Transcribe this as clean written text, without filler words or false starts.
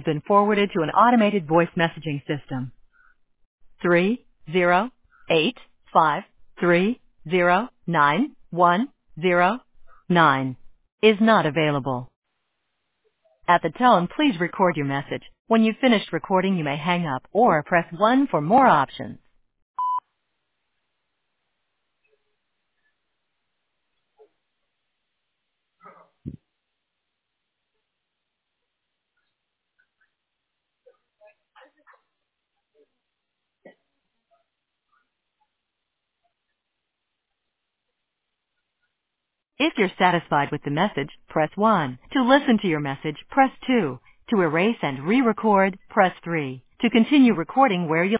has been forwarded to an automated voice messaging system. 30853091109 is not available. At the tone, please record your message. When you've finished recording, you may hang up or press 1 for more options. If you're satisfied with the message, press 1. To listen to your message, press 2. To erase and re-record, press 3. To continue recording where you